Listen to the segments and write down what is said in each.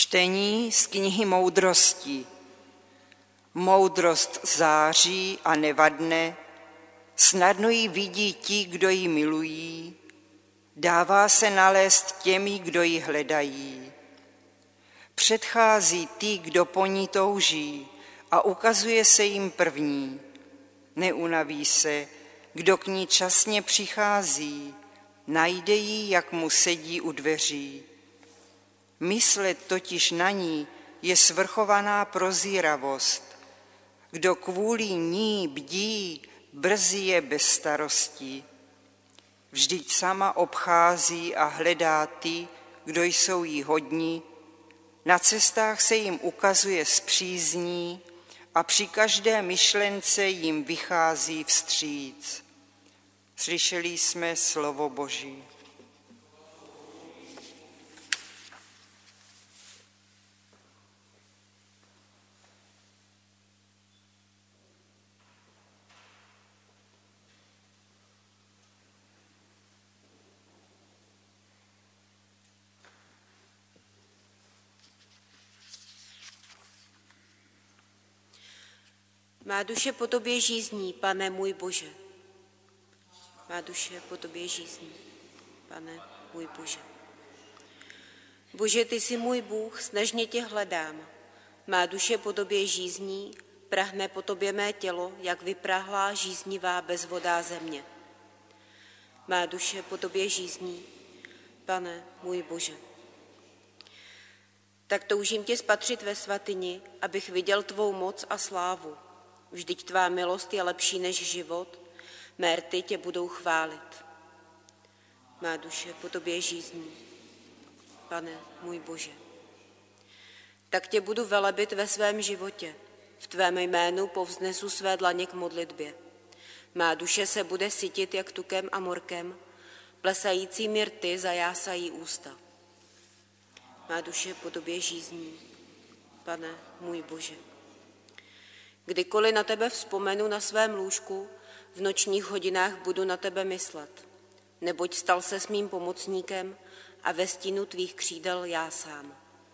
Čtení z knihy Moudrosti. Moudrost září a nevadne, snadno ji vidí ti, kdo ji milují, dává se nalézt těmi, kdo ji hledají. Předchází ty, kdo po ní touží, a ukazuje se jim první. Neunaví se, kdo k ní časně přichází, najde ji, jak mu sedí u dveří. Myslet totiž na ní je svrchovaná prozíravost. Kdo kvůli ní bdí, brzy je bez starostí. Vždyť sama obchází a hledá ty, kdo jsou jí hodní, na cestách se jim ukazuje s přízní a při každé myšlence jim vychází vstříc. Slyšeli jsme slovo Boží. Má duše po tobě žízní, Pane můj Bože. Má duše po tobě žízní, Pane můj Bože. Bože, ty jsi můj Bůh, snažně tě hledám. Má duše po tobě žízní, prahne po tobě mé tělo, jak vyprahlá žíznivá bezvodá země. Má duše po tobě žízní, Pane můj Bože. Tak toužím tě spatřit ve svatyni, abych viděl tvou moc a slávu. Vždyť tvá milost je lepší než život, mé rty tě budou chválit. Má duše po tobě žízní, Pane můj Bože. Tak tě budu velebit ve svém životě, v tvém jménu povznesu své dlaně k modlitbě. Má duše se bude sytit jak tukem a morkem, plesajícími rty zajásají ústa. Má duše po tobě žízní, Pane můj Bože. Kdykoliv na tebe vzpomenu na svém lůžku, v nočních hodinách budu na tebe myslet, neboť stal se s mým pomocníkem a ve stínu tvých křídel já sám.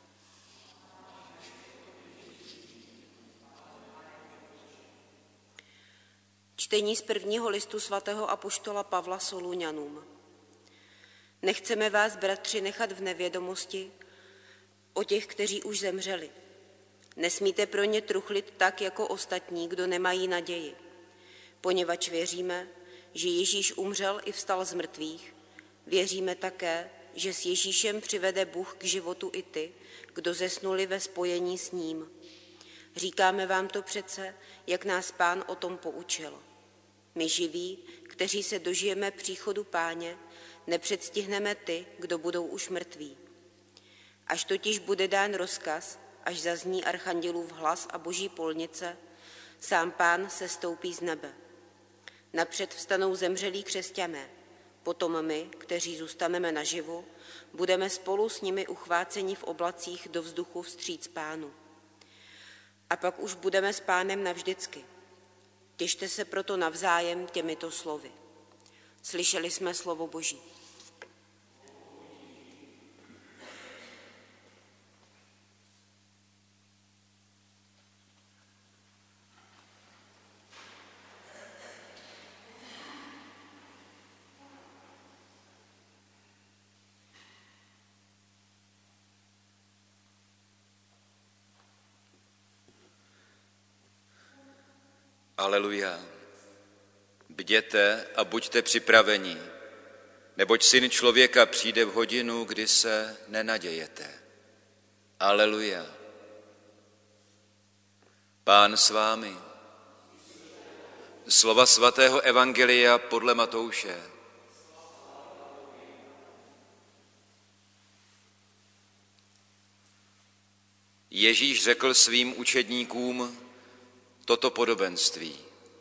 Čtení z prvního listu svatého apoštola Pavla Soluňanům. Nechceme vás, bratři, nechat v nevědomosti o těch, kteří už zemřeli. Nesmíte pro ně truchlit tak, jako ostatní, kdo nemají naději, poněvadž věříme, že Ježíš umřel i vstal z mrtvých. Věříme také, že s Ježíšem přivede Bůh k životu i ty, kdo zesnuli ve spojení s ním. Říkáme vám to přece, jak nás Pán o tom poučil. My živí, kteří se dožijeme příchodu Páně, nepředstihneme ty, kdo budou už mrtví. Až totiž bude dán rozkaz, až zazní archandělův hlas a boží polnice, sám Pán sestoupí z nebe. Napřed vstanou zemřelí křesťané, potom my, kteří zůstaneme naživu, budeme spolu s nimi uchváceni v oblacích do vzduchu vstříc Pánu. A pak už budeme s Pánem navždycky. Těšte se proto navzájem těmito slovy. Slyšeli jsme slovo Boží. Aleluja. Bděte a buďte připraveni, neboť Syn člověka přijde v hodinu, kdy se nenadějete. Aleluja. Pán s vámi. Slova svatého evangelia podle Matouše. Ježíš řekl svým učedníkům toto podobenství.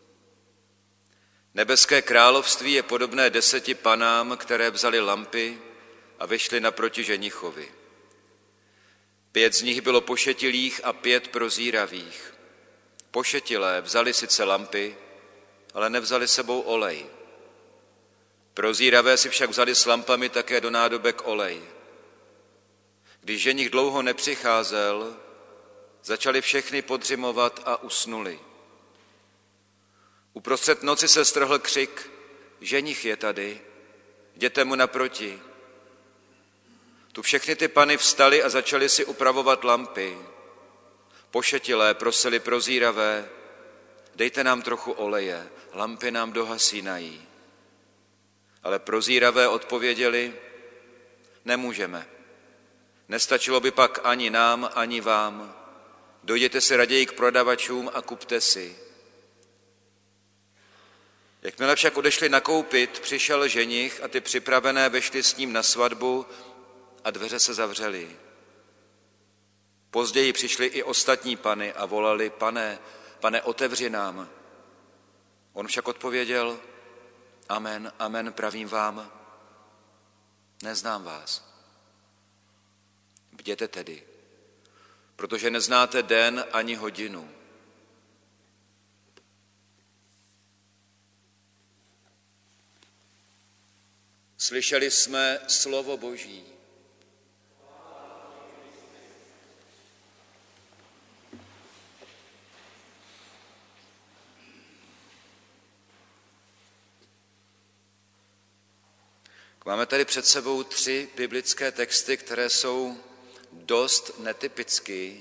Nebeské království je podobné 10 panám, které vzali lampy a vyšly naproti ženichovi. 5 z nich bylo pošetilých a 5 prozíravých. Pošetilé vzali sice lampy, ale nevzali sebou olej. Prozíravé si však vzali s lampami také do nádobek olej. Když ženich dlouho nepřicházel, začali všechny podřimovat a usnuli. Uprostřed noci se strhl křik, ženich je tady, jděte mu naproti. Tu všechny ty pany vstaly a začaly si upravovat lampy. Pošetilé prosili prozíravé, dejte nám trochu oleje, lampy nám dohasínají. Ale prozíravé odpověděli, nemůžeme. Nestačilo by pak ani nám, ani vám. Dojděte si raději k prodavačům a kupte si. Jakmile však odešli nakoupit, přišel ženich a ty připravené vešly s ním na svatbu a dveře se zavřely. Později přišli i ostatní pany a volali, pane, otevři nám. On však odpověděl, amen, amen, pravím vám, neznám vás. Bděte tedy, protože neznáte den ani hodinu. Slyšeli jsme slovo Boží. Máme tady před sebou 3 biblické texty, které jsou dost netypicky,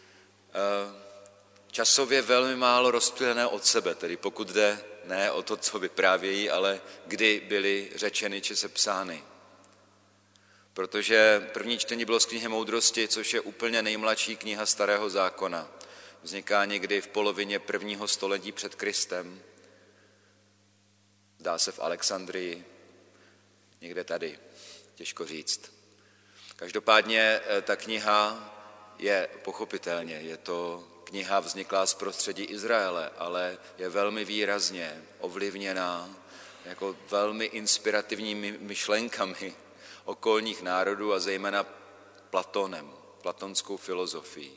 časově velmi málo rozptýlené od sebe, tedy pokud jde ne o to, co vyprávějí, ale kdy byly řečeny či sepsány. Protože první čtení bylo z knihy Moudrosti, což je úplně nejmladší kniha Starého zákona. Vzniká někdy v polovině 1. století před Kristem. Zdá se v Alexandrii, někde tady, těžko říct. Každopádně ta kniha je pochopitelně, je to kniha vzniklá z prostředí Izraele, ale je velmi výrazně ovlivněná jako velmi inspirativními myšlenkami okolních národů a zejména Platonem, platonskou filozofií.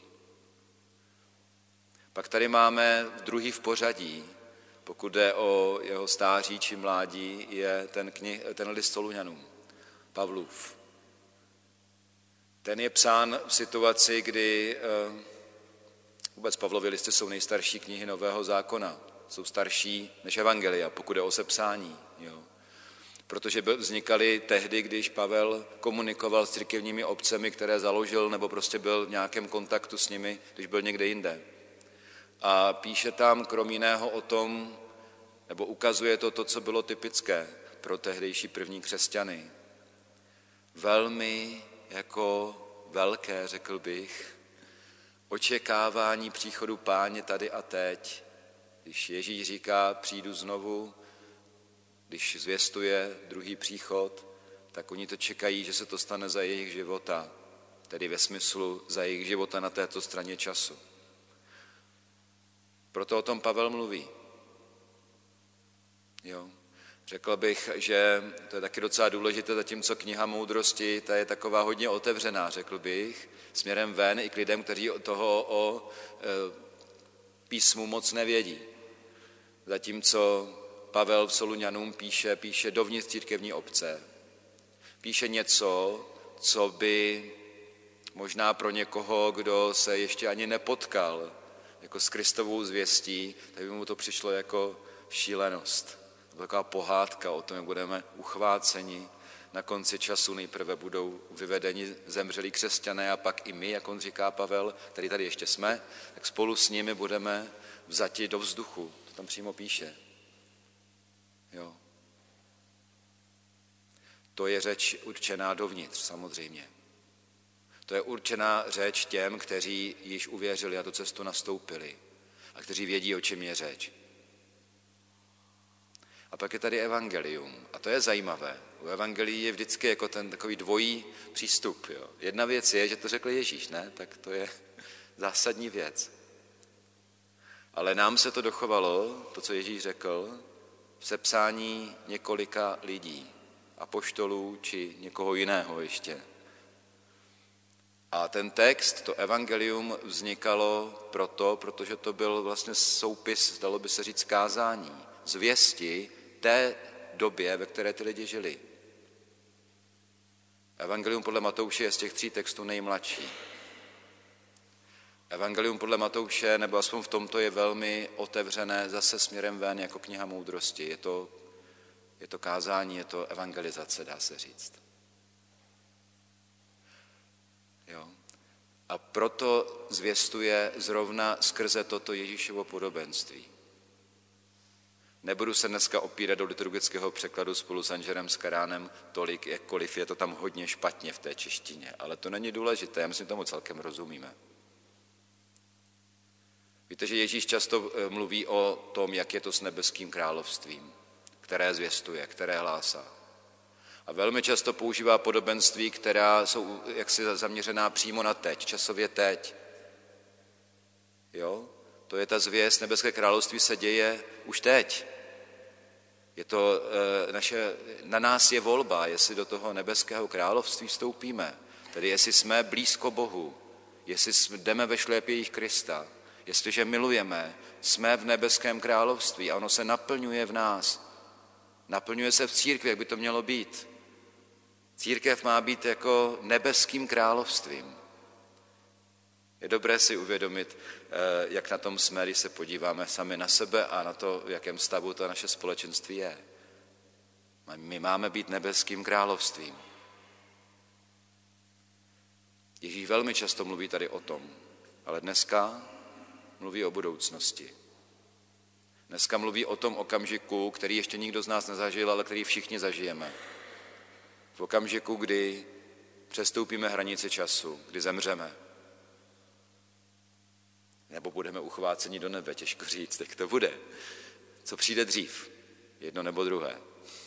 Pak tady máme druhý v pořadí, pokud jde o jeho stáří či mládí, je ten list Soluňanům, Pavlův. Ten je psán v situaci, kdy vůbec Pavlovy listy jsou nejstarší knihy Nového zákona. Jsou starší než Evangelia, pokud je o sepsání. Jo. Protože vznikaly tehdy, když Pavel komunikoval s církevními obcemi, které založil, nebo prostě byl v nějakém kontaktu s nimi, když byl někde jinde. A píše tam krom jiného o tom, nebo ukazuje to, co bylo typické pro tehdejší první křesťany. Velmi jako velké, řekl bych, očekávání příchodu Páně tady a teď. Když Ježíš říká, přijdu znovu, když zvěstuje druhý příchod, tak oni to čekají, že se to stane za jejich života, tedy ve smyslu za jejich života na této straně času. Proto o tom Pavel mluví. Jo. Řekl bych, že to je taky docela důležité, zatímco kniha Moudrosti, ta je taková hodně otevřená, řekl bych, směrem ven i k lidem, kteří toho o písmu moc nevědí. Zatímco Pavel v Soluňanům píše dovnitř církevní obce. Píše něco, co by možná pro někoho, kdo se ještě ani nepotkal jako s Kristovou zvěstí, tak by mu to přišlo jako šílenost. Taková pohádka o tom, jak budeme uchváceni. Na konci času nejprve budou vyvedeni zemřelí křesťané a pak i my, jak on říká Pavel, který tady ještě jsme, tak spolu s nimi budeme vzati do vzduchu. To tam přímo píše. Jo. To je řeč určená dovnitř, samozřejmě. To je určená řeč těm, kteří již uvěřili a tu cestu nastoupili a kteří vědí, o čem je řeč. A pak je tady evangelium. A to je zajímavé. U evangelií je vždycky jako ten takový dvojí přístup. Jo. Jedna věc je, že to řekl Ježíš, ne? Tak to je zásadní věc. Ale nám se to dochovalo, to, co Ježíš řekl, v sepsání několika lidí, apoštolů či někoho jiného ještě. A ten text, to evangelium, vznikalo protože to byl vlastně soupis, dalo by se říct, kázání, zvěsti té době, ve které ty lidi žili. Evangelium podle Matouše je z těch 3 textů nejmladší. Evangelium podle Matouše, nebo aspoň v tomto, je velmi otevřené zase směrem ven jako kniha moudrosti. Je to kázání, je to evangelizace, dá se říct. Jo? A proto zvěstuje zrovna skrze toto Ježíšovo podobenství. Nebudu se dneska opírat do liturgického překladu spolu s Anželem Skaránem tolik, jakkoliv je to tam hodně špatně v té češtině, ale to není důležité, já myslím, tomu celkem rozumíme. Víte, že Ježíš často mluví o tom, jak je to s nebeským královstvím, které zvěstuje, které hlásá. A velmi často používá podobenství, která jsou jaksi zaměřená přímo na teď, časově teď. Jo? To je ta zvěst, nebeské království se děje už teď. Je to na nás je volba, jestli do toho nebeského království vstoupíme, tedy jestli jsme blízko Bohu, jestli jdeme ve šlépějích Krista, jestliže milujeme, jsme v nebeském království a ono se naplňuje v nás. Naplňuje se v církvi, jak by to mělo být. Církev má být jako nebeským královstvím. Je dobré si uvědomit, jak na tom jsme, když se podíváme sami na sebe a na to, v jakém stavu to naše společenství je. My máme být nebeským královstvím. Ježíš velmi často mluví tady o tom, ale dneska mluví o budoucnosti. Dneska mluví o tom okamžiku, který ještě nikdo z nás nezažil, ale který všichni zažijeme. V okamžiku, kdy přestoupíme hranici času, kdy zemřeme. Nebo budeme uchváceni do nebe, těžko říct, jak to bude. Co přijde dřív? Jedno nebo druhé.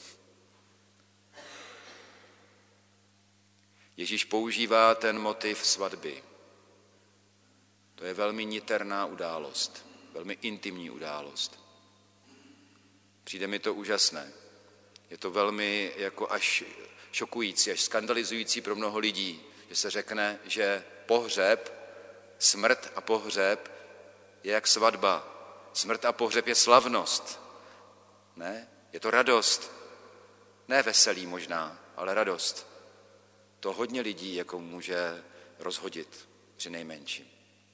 Ježíš používá ten motiv svatby. To je velmi niterná událost, velmi intimní událost. Přijde mi to úžasné. Je to velmi jako až šokující, až skandalizující pro mnoho lidí, že se řekne, že pohřeb, smrt a pohřeb je jak svatba. Smrt a pohřeb je slavnost. Ne? Je to radost. Ne veselí možná, ale radost. To hodně lidí jako může rozhodit při nejmenším.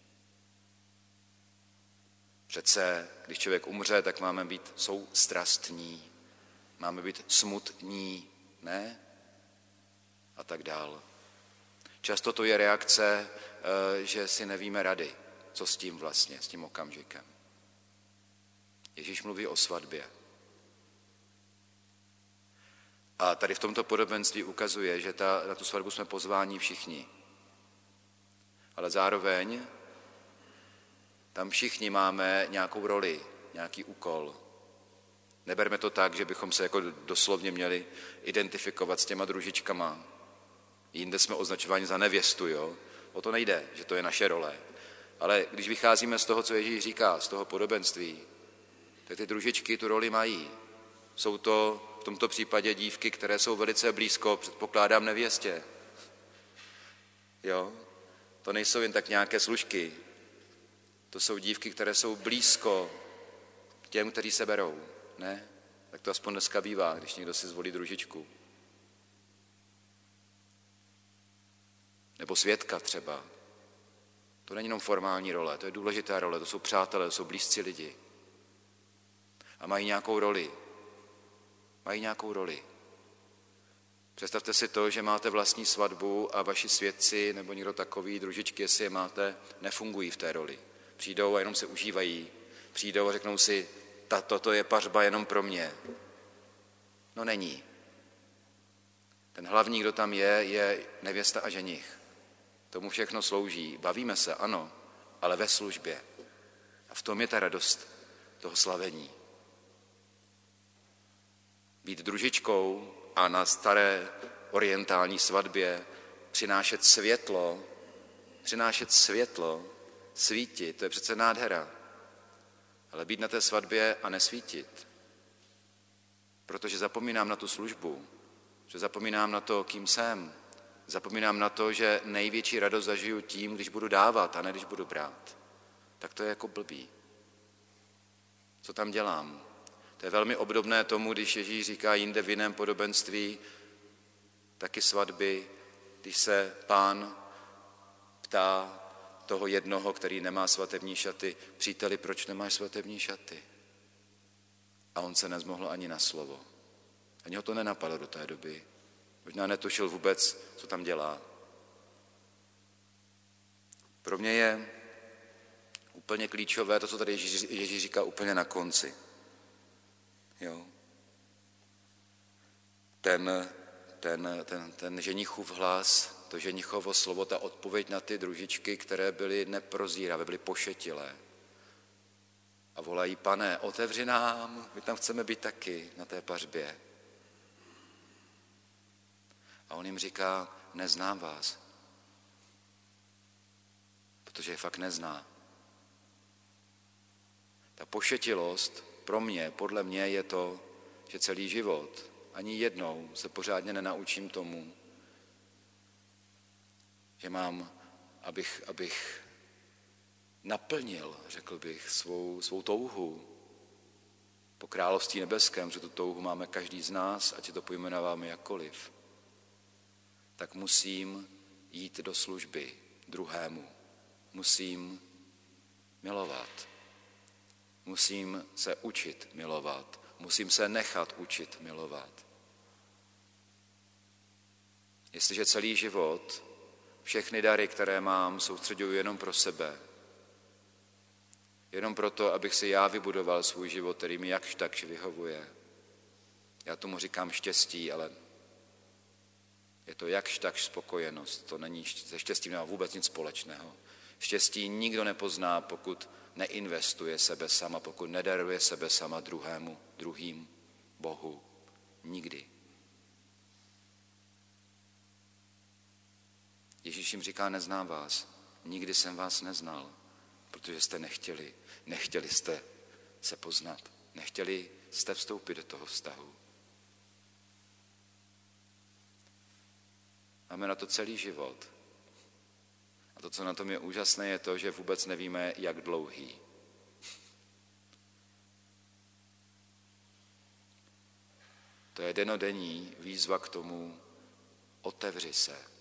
Přece, když člověk umře, tak máme být soustrastní, máme být smutní, ne? A tak dál. Často to je reakce, že si nevíme rady, co s tím vlastně, s tím okamžikem. Ježíš mluví o svatbě. A tady v tomto podobenství ukazuje, že na tu svatbu jsme pozváni všichni. Ale zároveň tam všichni máme nějakou roli, nějaký úkol. Neberme to tak, že bychom se jako doslovně měli identifikovat s těma družičkama. Jinde jsme označováni za nevěstu, jo? O to nejde, že to je naše role. Ale když vycházíme z toho, co Ježíš říká, z toho podobenství, tak ty družičky tu roli mají. Jsou to v tomto případě dívky, které jsou velice blízko, předpokládám, nevěstě. Jo? To nejsou jen tak nějaké služky. To jsou dívky, které jsou blízko těm, kteří se berou. Ne? Tak to aspoň dneska bývá, když někdo si zvolí družičku. Nebo svědka třeba. To není jenom formální role, to je důležitá role, to jsou přátelé, to jsou blízcí lidi. A mají nějakou roli. Mají nějakou roli. Představte si to, že máte vlastní svatbu a vaši svědci nebo někdo takový, družičky, jestli je máte, nefungují v té roli. Přijdou a jenom se užívají. Přijdou a řeknou si, toto je pařba jenom pro mě. No není. Ten hlavní, kdo tam je nevěsta a ženich. Tomu všechno slouží. Bavíme se, ano, ale ve službě. A v tom je ta radost toho slavení. Být družičkou a na staré orientální svatbě přinášet světlo, svítit, to je přece nádhera. Ale být na té svatbě a nesvítit, protože zapomínám na tu službu, že zapomínám na to, kým jsem, zapomínám na to, že největší radost zažiju tím, když budu dávat a ne když budu brát. Tak to je jako blbý. Co tam dělám? To je velmi obdobné tomu, když Ježíš říká jinde v jiném podobenství, taky svatby, když se Pán ptá toho jednoho, který nemá svatební šaty, příteli, proč nemáš svatební šaty? A on se nezmohl ani na slovo. Ani ho to nenapadlo do té doby. Možná netušil vůbec, co tam dělá. Pro mě je úplně klíčové to, co tady Ježíš říká úplně na konci. Jo. Ten ženichův hlas, to ženichovo slovo, ta odpověď na ty družičky, které byly neprozíravé, byly pošetilé. A volají, Pane, otevři nám, my tam chceme být taky na té pařbě. A on jim říká, neznám vás, protože je fakt nezná. Ta pošetilost pro mě, podle mě je to, že celý život ani jednou se pořádně nenaučím tomu, že mám, abych naplnil, řekl bych, svou touhu po království nebeském, že tu touhu máme každý z nás, ať si to pojmenováme jakkoliv, tak musím jít do služby druhému. Musím milovat. Musím se učit milovat. Musím se nechat učit milovat. Jestliže celý život, všechny dary, které mám, soustředuji jenom pro sebe, jenom proto, abych si já vybudoval svůj život, který mi jakž takž vyhovuje. Já tomu říkám štěstí, ale je to jakž takž spokojenost. To není, se štěstím nemá vůbec nic společného. Štěstí nikdo nepozná, pokud neinvestuje sebe sama, pokud nedaruje sebe sama druhým, Bohu. Nikdy. Ježíš jim říká, neznám vás. Nikdy jsem vás neznal, protože jste nechtěli. Nechtěli jste se poznat. Nechtěli jste vstoupit do toho vztahu. Máme na to celý život. A to, co na tom je úžasné, je to, že vůbec nevíme, jak dlouhý. To je dennodenní výzva k tomu, otevři se.